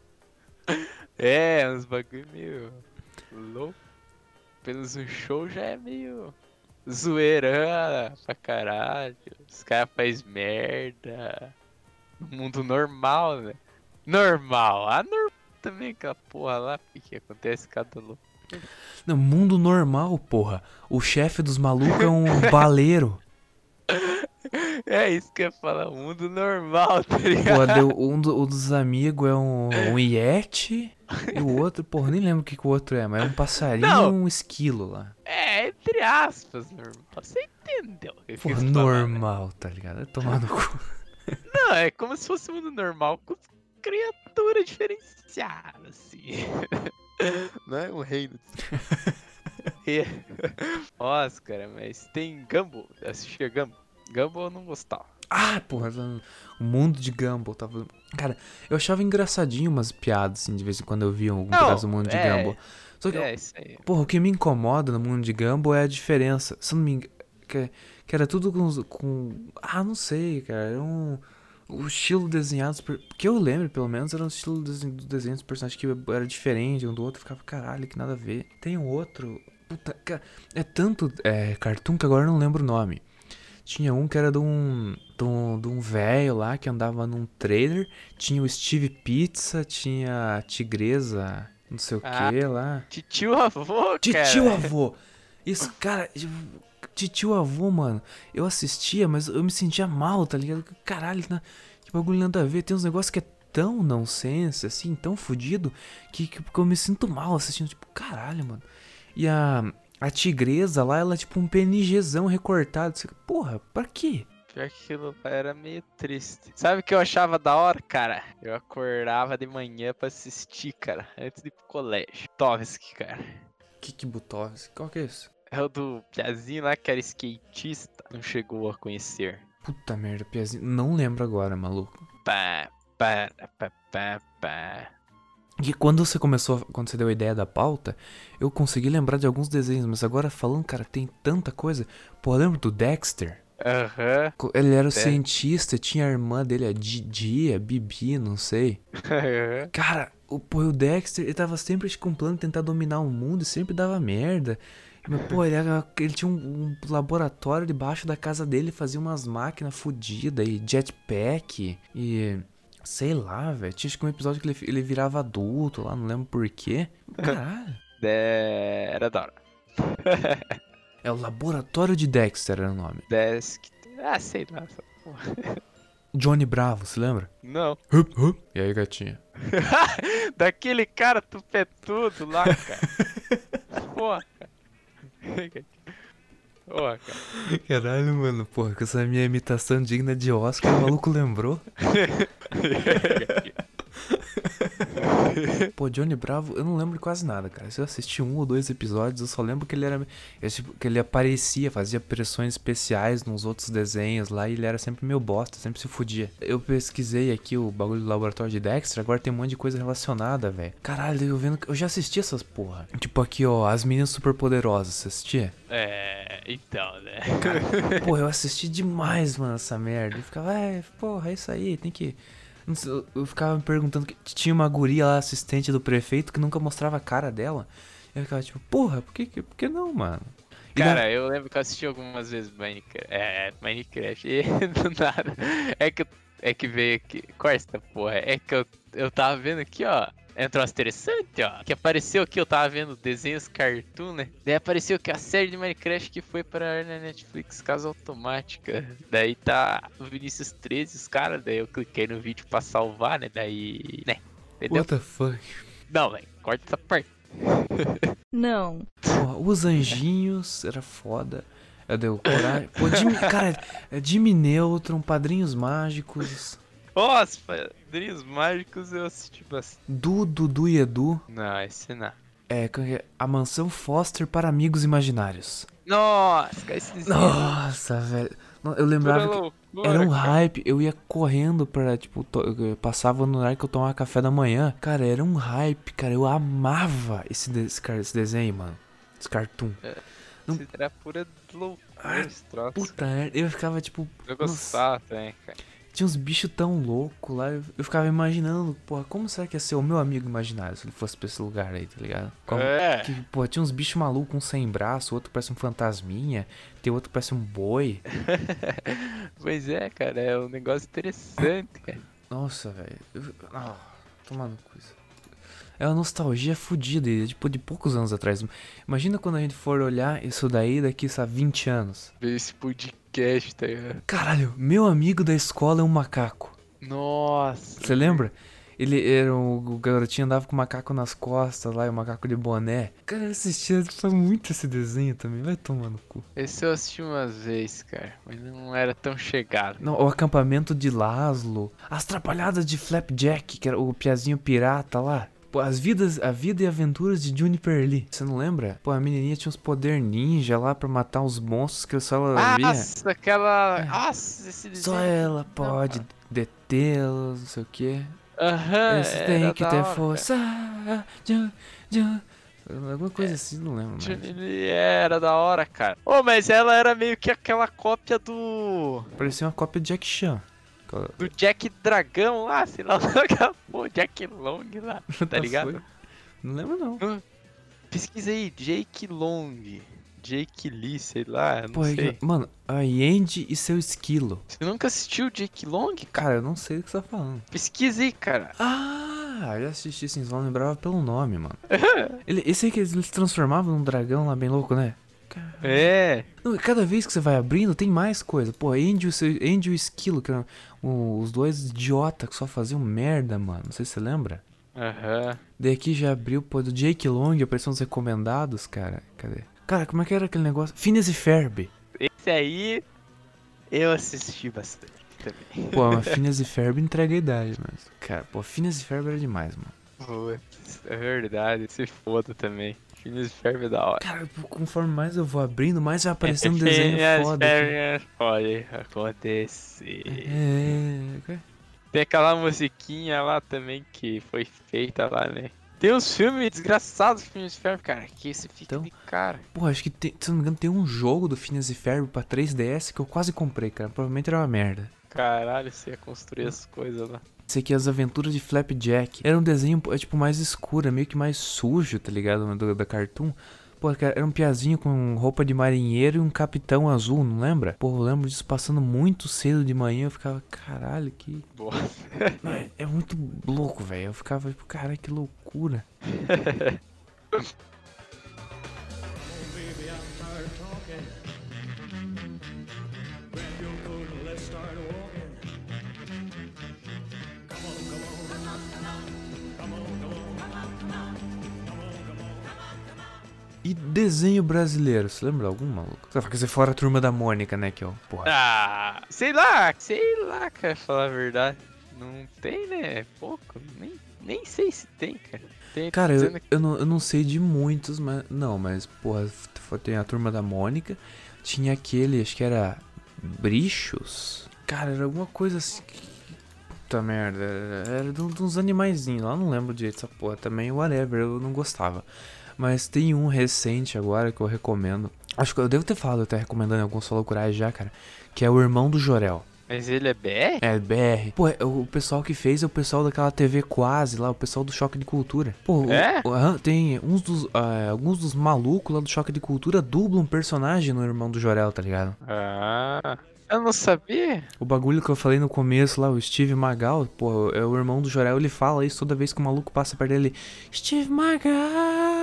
É, uns bagulho meio louco. Apenas um show já é meio zoeira pra caralho. Os caras fazem merda. No mundo normal, né? Normal. Anormal também aquela porra lá. O que acontece cada louco. No mundo normal, porra. O chefe dos malucos é um baleiro. É isso que eu ia falar. Mundo normal, tá ligado? Pô, deu, um, do- um dos amigos é um, um Yeti. E o outro, porra, nem lembro o que, que o outro é, mas é um passarinho Não. e um esquilo lá. É, entre aspas, normal. Você entendeu? o que eu Porra, quis falar, né? normal, tá ligado? É tomar no cu. Não, é como se fosse um mundo normal com criatura diferenciada, assim. Não é um reino. É. Nossa, cara, mas tem Gumball. Assistia Gumball. Gumball eu não gostava. Ah, porra, o mundo de Gumball tava. Cara, eu achava engraçadinho umas piadas, assim, de vez em quando eu via algum Não, pedaço do mundo de é. Gumball. Só que, É, isso aí. porra, o que me incomoda no mundo de Gumball é a diferença. Se eu não me engano, que, que era tudo com, os- com. Ah, não sei, cara. Era um, o estilo desenhado, dos per- que eu lembro, pelo menos, era um estilo desen- do desenho dos personagens que era diferente um do outro. Ficava, caralho, que nada a ver. Tem um outro... Puta, cara, é tanto é, cartoon que agora eu não lembro o nome. Tinha um que era de um... De um, de um velho lá que andava num trailer. Tinha o Steve Pizza, tinha a Tigresa, não sei o Ah, que lá. Titio avô, cara. Titio avô! Isso, cara, titio avô, mano. Eu assistia, mas eu me sentia mal, tá ligado? Caralho, na- que bagulho nada a ver. Tem uns negócios que é tão nonsense, assim, tão fudido, que, que eu me sinto mal assistindo. Tipo, caralho, mano. E a, a tigresa lá, ela é tipo um PNGzão recortado. Você, porra, pra quê? Pior que aquilo lá era meio triste. Sabe o que eu achava da hora, cara? Eu acordava de manhã pra assistir, cara, antes de ir pro colégio. Tovski, cara. Kiki Butovski, qual que é isso? É o do Piazinho lá que era skatista. Não chegou a conhecer. Puta merda, Piazinho. Não lembro agora, maluco. Pá, pá, pá, pá, pá. E quando você começou, a- quando você deu a ideia da pauta, eu consegui lembrar de alguns desenhos, mas agora falando, cara, tem tanta coisa. Pô, eu lembro do Dexter. Aham. Co- Ele era o É. cientista, tinha a irmã dele, a Didi, a Bibi, não sei. Aham. Cara, o, pô, o Dexter, ele tava sempre com um plano de tentar dominar o mundo e sempre dava merda. Mas, pô, ele, era- ele tinha um, um laboratório debaixo da casa dele, fazia umas máquinas fodidas e jetpack e... Sei lá, velho. Tinha acho que um episódio que ele, ele virava adulto lá, não lembro porquê. Caralho. É, era da hora. É o Laboratório de Dexter era o nome. Desk. Ah, sei lá. essa porra. Johnny Bravo, se lembra? Não. Hup, hup. E aí, gatinha? Daquele cara tupetudo lá, cara. Porra, cara. Porra, cara. Caralho, mano. Porra, com essa minha imitação digna de Oscar, o maluco lembrou. Pô, Johnny Bravo, eu não lembro de quase nada, cara. Se eu assisti um ou dois episódios, eu só lembro que ele era. eu, tipo, que ele aparecia, fazia pressões especiais nos outros desenhos lá e ele era sempre meio bosta, sempre se fudia. Eu pesquisei aqui o bagulho do laboratório de Dexter, agora tem um monte de coisa relacionada, velho. Caralho, eu vendo. Eu já assisti essas porra. Tipo aqui, ó, As Meninas Superpoderosas, você assistia? É, então, né? Porra, eu assisti demais, mano, essa merda. Eu ficava, é, porra, é isso aí, tem que. Não sei, eu, eu ficava me perguntando que tinha uma guria lá, assistente do prefeito, que nunca mostrava a cara dela. Eu ficava tipo, porra, por que, por que não, mano? E Cara, da- eu lembro que eu assisti algumas vezes Minecraft. É, Minecraft. E do nada. É que, eu- é que veio aqui. Corta essa porra. É que eu, eu tava vendo aqui, ó. Entrou umas interessante, ó. Que apareceu aqui, eu tava vendo desenhos cartoon, né? Daí apareceu que a série de Minecraft que foi pra Netflix, Casa Automática. Daí tá o Vinícius treze, os caras. Daí eu cliquei no vídeo pra salvar, né? Daí. Né? Entendeu? What the fuck? Não, velho. Corta essa parte. Não. Porra, os anjinhos, era foda. Eu dei o coragem. Pô, Jimmy, cara, é Jimmy Neutron, Padrinhos Mágicos, Nossa, Padrinhos Mágicos eu assisti bastante. Du, Dudu e Edu. Não, esse não. É, como que é? A Mansão Foster para Amigos Imaginários. Nossa, cara, esse desenho. Nossa, velho. No- Eu lembrava que loucura, era um cara. hype. Eu ia correndo pra, tipo, to- eu passava no horário que eu tomava café da manhã. Cara, era um hype, cara. Eu amava esse, de- esse, cara, esse desenho, mano. Esse cartoon. não- Esse era pura loucura Ah, esse troço. Puta merda. Eu ficava, tipo. Eu nossa. gostava também, cara. Tinha uns bichos tão loucos lá. Eu, eu ficava imaginando, porra, como será que ia ser o meu amigo imaginário se ele fosse pra esse lugar aí, tá ligado? Como, É. que, pô, tinha uns bichos malucos, um sem braço, outro parece um fantasminha, tem outro que parece um boi. Pois é, cara, é um negócio interessante, cara. Nossa, velho. Eu- Ah, tomando coisa. É uma nostalgia fodida, e, tipo, de poucos anos atrás. Imagina quando a gente for olhar isso daí daqui, sabe, vinte anos. Ver esse podcast, tá ligado? Caralho, meu amigo da escola é um macaco. Nossa. Você lembra? Ele era um, o garotinho andava com o macaco nas costas lá, e o macaco de boné. Cara, eu assistia foi muito esse desenho também. Vai tomar no cu. Esse eu assisti umas vezes, cara, mas não era tão chegado. Não, o acampamento de Laszlo. As Trapalhadas de Flapjack, que era o piazinho pirata lá. Pô, as vidas, a vida e aventuras de Juniper Lee. Você não lembra? Pô, a menininha tinha uns poder ninja lá pra matar os monstros que só ela via. Nossa, aquela. É. Nossa, esse desenho. Só ela pode detê-los, não sei o quê. Aham, Eles era têm que da ter hora, força. Ju, ju. Alguma coisa assim, não lembro mais. Ele era da hora, cara. Ô, mas ela era meio que aquela cópia do. Parecia uma cópia de Jack Chan. Do Jack Dragão lá, sei lá, pô, Jack Long lá, tá ligado? Não lembro não. Pesquisa aí, Jake Long, Jake Lee, sei lá, não Pô, sei. é que- mano, a Andy e seu esquilo. Você nunca assistiu Jake Long? Cara, eu não sei o que você tá falando. Pesquisa aí, cara. Ah, eu já assisti sim, só não lembrava pelo nome, mano. Ele, esse aí que ele se transformava num dragão lá bem louco, né? É. Não, e cada vez que você vai abrindo, tem mais coisa. Pô, Andy, e o seu- Andy e o Esquilo, que eram o- os dois idiotas que só faziam merda, mano. Não sei se você lembra. Aham. Daí aqui já abriu, pô, do Jake Long, apareceu nos recomendados, cara. Cadê? Cara, como é que era aquele negócio? Phineas e Ferb. Esse aí eu assisti bastante também. Pô, mas Phineas e Ferb entrega a idade, mas... Cara, pô, Phineas e Ferb era demais, mano. Putz, é verdade, se foda também. Phineas e Ferb é da hora. Cara, pô, conforme mais eu vou abrindo, mais vai aparecendo um desenho foda aqui. Pode acontecer. É... Tem aquela musiquinha lá também que foi feita lá, né? Tem uns filmes desgraçados do Phineas e Ferb, cara, que você fica Então, de cara. Pô, acho que, tem, se não me engano, tem um jogo do Phineas e Ferb pra três D S que eu quase comprei, cara. Provavelmente era uma merda. Caralho, você ia construir as coisas lá. Esse aqui é As Aventuras de Flapjack. Era um desenho, é, tipo, mais escuro, é meio que mais sujo, tá ligado? Do, da Cartoon. Pô, cara, era um piazinho com roupa de marinheiro e um capitão azul, não lembra? Pô, eu lembro disso passando muito cedo de manhã. Eu ficava, caralho, que... Boa. É, é muito louco, velho. Eu ficava, tipo, caralho, que loucura. E desenho brasileiro, você lembra algum, maluco? Só que você fora a Turma da Mônica, né, que é o... Porra. Ah, sei lá, sei lá, cara, falar a verdade. Não tem, né? Pouco, nem, nem sei se tem, cara. Tem, Cara, eu, dizendo que- eu, não, eu não sei de muitos, mas... Não, mas, porra, f- tem a Turma da Mônica. Tinha aquele, acho que era... Brichos? Cara, era alguma coisa assim... que- Puta merda, era era de um- de uns animaizinhos lá, eu não lembro direito dessa porra também, whatever, eu não gostava. Mas tem um recente agora que eu recomendo. Acho que eu devo ter falado até recomendando em alguns Falou Coragem já, cara. Que é o Irmão do Jorel. Mas ele é B R? É, B R. Pô, é, o pessoal que fez é o pessoal daquela T V Quase lá, o pessoal do Choque de Cultura. Pô, É? o- aham, tem uns dos, ah, alguns dos malucos lá do Choque de Cultura dublam um personagem no Irmão do Jorel, tá ligado? Ah, eu não sabia. O bagulho que eu falei no começo lá, o Steve Magal, pô, é o Irmão do Jorel, ele fala isso toda vez que o maluco passa perto dele. Steve Magal!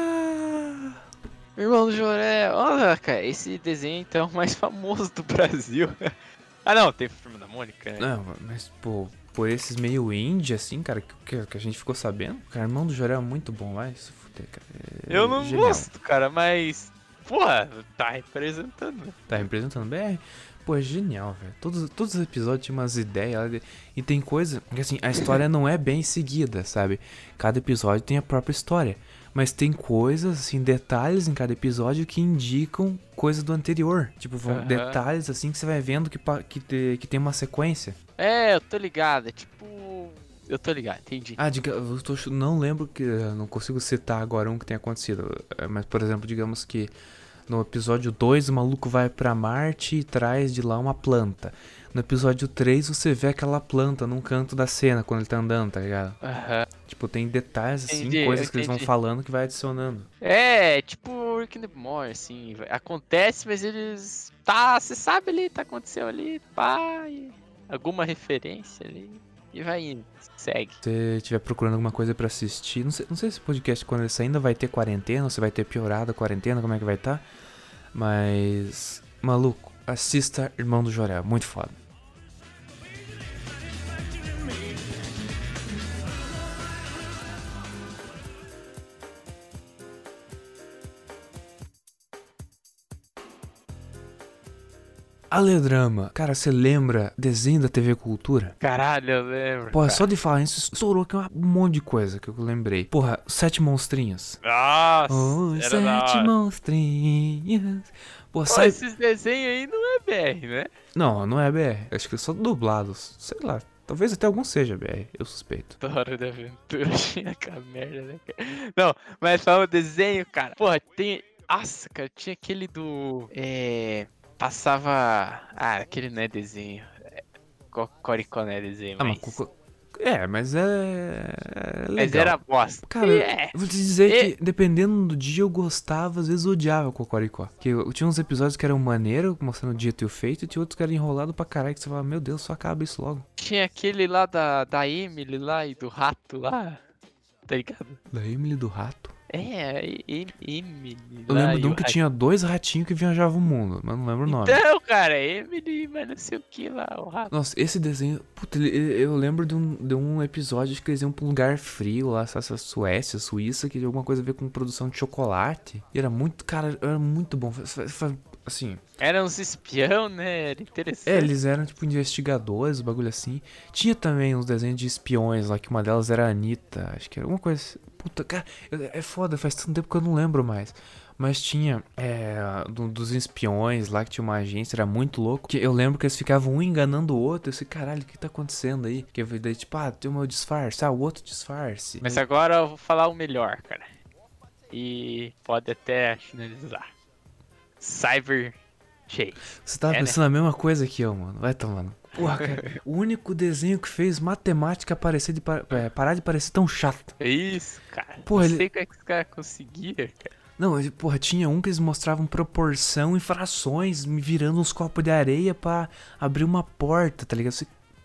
Irmão do Joré, olha, cara, esse desenho então é o mais famoso do Brasil. Ah, não, tem o filme da Mônica, né? Não, mas, pô, por esses meio indie, assim, cara, que, que a gente ficou sabendo, cara, Irmão do Jorel é muito bom, vai se fuder, cara. É Eu não genial. gosto, cara, mas. Porra, tá representando. Tá representando B R? Pô, é genial, velho. Todos, todos os episódios tinham umas ideias lá de- e tem coisa que, assim, a história não é bem seguida, sabe? Cada episódio tem a própria história. Mas tem coisas, assim, detalhes em cada episódio que indicam coisa do anterior. Tipo, vão, Aham. detalhes, assim, que você vai vendo que, pa- que, te- que tem uma sequência. É, eu tô ligado, é tipo. Eu tô ligado, entendi. Ah, diga, eu tô, ch- não lembro que. Eu não consigo citar agora um que tenha acontecido. É, mas, por exemplo, digamos que no episódio dois o maluco vai pra Marte e traz de lá uma planta. No episódio três você vê aquela planta num canto da cena quando ele tá andando, tá ligado? Aham. Tipo, tem detalhes assim, Entendi, coisas eu que eles vão entendi. falando que vai adicionando. É, tipo Rick and Morty, assim, acontece, mas eles. Tá, você sabe ali, tá acontecendo ali, pá, e alguma referência ali, e vai indo, segue. Se você estiver procurando alguma coisa pra assistir, não sei, não sei se esse podcast quando ele sair ainda vai ter quarentena, ou se vai ter piorado a quarentena, como é que vai estar. Mas, maluco, assista Irmão do Jorel, muito foda. Aledrama, cara, você lembra desenho da T V Cultura? Caralho, eu lembro. Porra, cara. só de falar isso, estourou que é um monte de coisa que eu lembrei. Porra, Sete Monstrinhos. Nossa, Os era da Sete hora. Monstrinhos. Pô, Pô, sai... esses desenhos aí não é B R, né? Não, não é B R. Acho que é só dublados. Sei lá. Talvez até algum seja B R, eu suspeito. Hora da Aventura tinha aquela merda, né, cara? Não, mas falando desenho, cara. Porra, tem. Nossa, cara, tinha aquele do. É. Passava. Ah, aquele não é desenho. É, Cocoricó não é desenho, Ah, mas... mas Coco... É, mas é... é legal. Mas era bosta. Cara, é. eu vou te dizer É. que dependendo do dia eu gostava, às vezes eu odiava Cocoricó. Porque eu tinha uns episódios que eram maneiro, mostrando o dito e o feito, e tinha outros que eram enrolados pra caralho, que você falava, meu Deus, só acaba isso logo. Tinha aquele lá da, da Emily lá e do rato lá, tá ligado? Da Emily do Rato. É, e- e- Emily Eu lá lembro e de um o que rato. tinha dois ratinhos que viajavam o mundo, mas não lembro o nome. Então, cara, Emily, mas não sei o que lá, o rato. Nossa, esse desenho. Puta, ele- ele- eu lembro de um, de um episódio que eles iam pra um lugar frio lá, essa Suécia, Suíça, que tinha alguma coisa a ver com produção de chocolate. E era muito, cara, era muito bom. Fa- fa- fa- Assim. Era uns espião, né? Era interessante. É, eles eram tipo investigadores, o bagulho assim. Tinha também uns desenhos de espiões lá, que uma delas era a Anitta, acho que era alguma coisa assim. Puta, cara, é é foda, faz tanto tempo que eu não lembro mais. Mas tinha, é, do- dos espiões lá, que tinha uma agência, era muito louco. Que eu lembro que eles ficavam um enganando o outro. Eu sei, caralho, o que tá acontecendo aí? Que daí, tipo, ah, tem o meu disfarce, ah, o outro disfarce. Mas agora eu vou falar o melhor, cara. E pode até finalizar. Cyber Chase. Você tava É, né? pensando a mesma coisa que eu, mano. Vai tomando. Porra, cara, o único desenho que fez matemática parecer de pa- é, parar de parecer tão chato. É isso, cara. Porra, não ele- sei como é que os caras conseguiram, cara. Não, ele- porra, tinha um que eles mostravam proporção e frações, me virando uns copos de areia pra abrir uma porta, tá ligado? Você...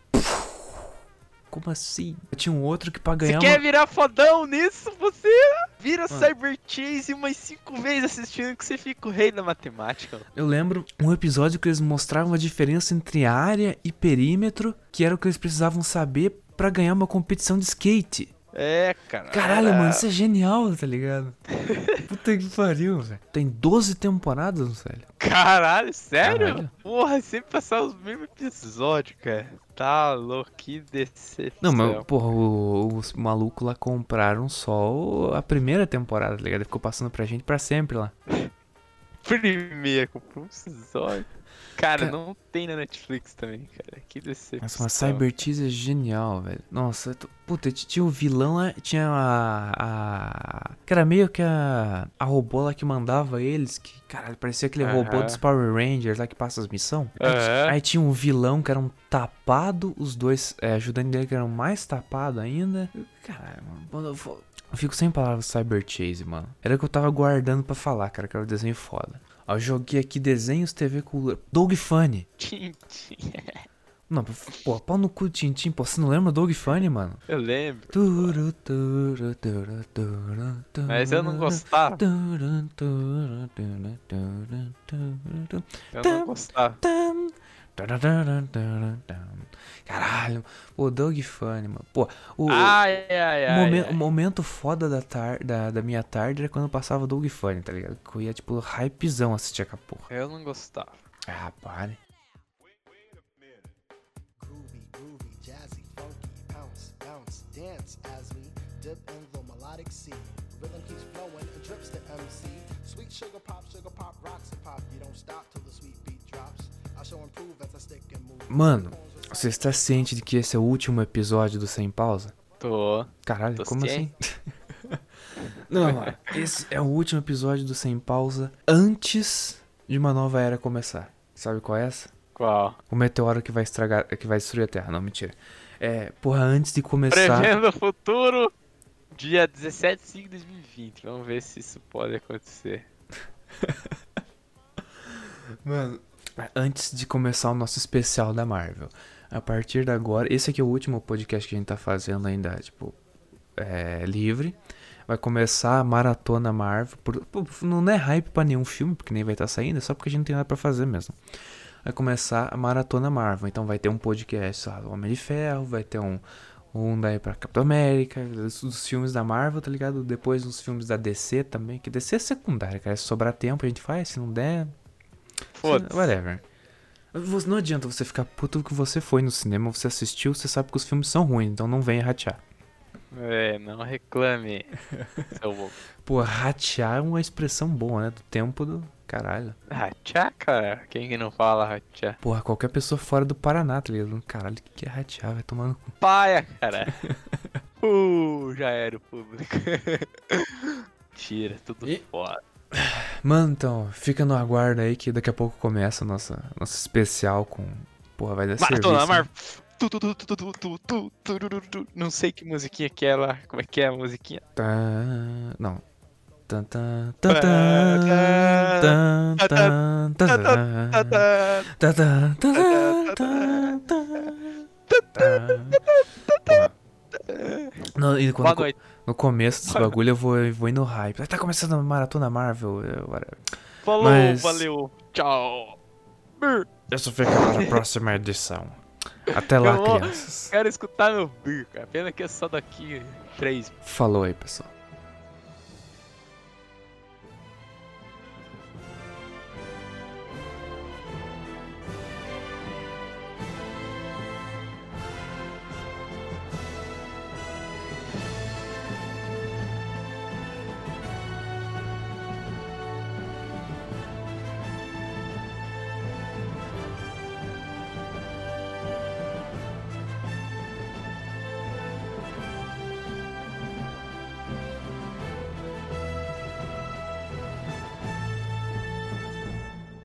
Como assim? Tinha um outro que pra Você ganhar quer uma... virar fodão nisso? Você vira Ah. Cyber Chase umas cinco vezes assistindo que você fica o rei da matemática. Eu lembro um episódio que eles mostravam a diferença entre área e perímetro, que era o que eles precisavam saber pra ganhar uma competição de skate. É, cara. Caralho, era- mano, isso é genial, tá ligado? Puta que pariu, velho. Tem doze temporadas, velho. Caralho, sério? Caralho. Porra, sempre passar os mesmos episódios, cara. Tá louco, que decepção. Não, mas, porra, o- os malucos lá compraram só o- a primeira temporada, tá ligado? Ele ficou passando pra gente pra sempre lá. Primeiro, comprou um episódio. Cara, Cara- não tem na Netflix também, cara. Que decepção. Nossa, mas Cyber Cheese é genial, velho. Nossa, eu tô- puta, t- tinha o vilão lá, tinha a, a... Que era meio que a... A robô lá que mandava eles, que, caralho, parecia aquele robô Aham. dos Power Rangers lá que passa as missões. Aí, ti- Aham. aí tinha um vilão que era um tapado, os dois é, ajudando dele que eram mais tapado ainda. Caralho, mano, quando eu for- eu fico sem palavras Cyber Chase, mano. Era o que eu tava guardando pra falar, cara, que era um desenho foda. Ó, eu joguei aqui desenhos T V Cultura. Doug Funny. Tintin. Não, pô, pau no cu do Tintin, pô, você não lembra Doug Funny, mano? Eu lembro. Turu, turu, turu, turu, turu, Mas eu não gostava. turu, turu, turu, turu, turu, Eu não gostava. tam, tararara, tararara, tam. Caralho, pô, Doug Funny, mano. Pô, o, Ai, ai, o, ai. momen- ai. o momento foda da, tar da, da minha tarde era quando eu passava Doug Funny, tá ligado? Que eu ia, tipo, hypezão assistir aquela porra. Eu não gostava. Ah, pare. Groovy, groovy, jazzy, funky, bounce, bounce, dance as we dip in the melodic sea. Rhythm keeps flowing, it drips to M C. Sweet sugar pop, sugar pop, rocks and pop. You don't stop till the sweet beat drops. I shall improve as I stick and move. Mano, você está ciente de que esse é o último episódio do Sem Pausa? Tô. Caralho, Tô como ciente. assim? Não, mano, esse é o último episódio do Sem Pausa antes de uma nova era começar. Sabe qual é essa? Qual? O meteoro que vai estragar, que vai destruir a Terra. Não, mentira. É, porra, antes de começar... Prevendo o futuro, dia dezessete de cinco de dois mil e vinte. Vamos ver se isso pode acontecer. Mano, antes de começar o nosso especial da Marvel, a partir de agora, esse aqui é o último podcast que a gente tá fazendo ainda, tipo, é, livre. Vai começar a maratona Marvel. Por, pô, não é hype pra nenhum filme, porque nem vai estar saindo, é só porque a gente não tem nada pra fazer mesmo. Vai começar a maratona Marvel, então vai ter um podcast só do Homem de Ferro, vai ter um, um daí pra Capitão América, dos, dos filmes da Marvel, tá ligado? Depois os filmes da D C também, que D C é secundária, cara, se sobrar tempo a gente faz, se não der... Foda-se. Whatever. Você- Não adianta você ficar puto que você foi no cinema, você assistiu, você sabe que os filmes são ruins, então não venha ratear. É, não reclame, seu louco. Pô, ratear é uma expressão boa, né? Do tempo do caralho. Ratear, cara? Quem que não fala ratear? Porra, qualquer pessoa fora do Paraná, tá ligado? Caralho, o que que é ratear? Vai tomar no cu. Paia, cara. Uh, já era o público. Tira, tudo E- foda. Mano, então, fica no aguardo aí que daqui a pouco começa a nossa, nosso especial com Porra, vai dar Maratona serviço. Marvel. Tu, tu, tu, tu, tu, tu, tu, tu, tu, tu, tu. Não sei que musiquinha que é lá. Como é que é a musiquinha? Tá, não. Tan, tan, tan, tan, tan, tan, tan, tan, tan, tan, tan, tan. Porra. No, e quando Boa co- noite. no começo desse bagulho eu vou, eu vou indo hype. Ah, tá começando a maratona Marvel. eu- whatever. Falou, Mas- valeu. Tchau. Brr. Isso fica para a próxima edição. Até lá, Eu vou- crianças. Quero escutar meu bir, cara. Pena que é só daqui três. Falou aí, pessoal.